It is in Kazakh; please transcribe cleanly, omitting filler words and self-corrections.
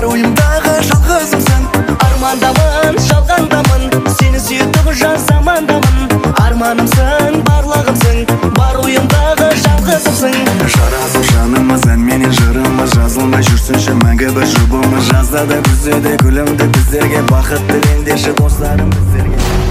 ойымдағы жалғызымсың. Армандамын, жалғандамын, сені сүйіп жан замандамын. Арманымсың, барлығымсың, бар ойымдағы жалғызымсың. Жарасым жаныма сән менен жырыма, жазылмай жүрсінші мәңгі бір жұбымыз. Жазда да күзде де күлімді біздерге, бақыт тілендеші достарым біздерге.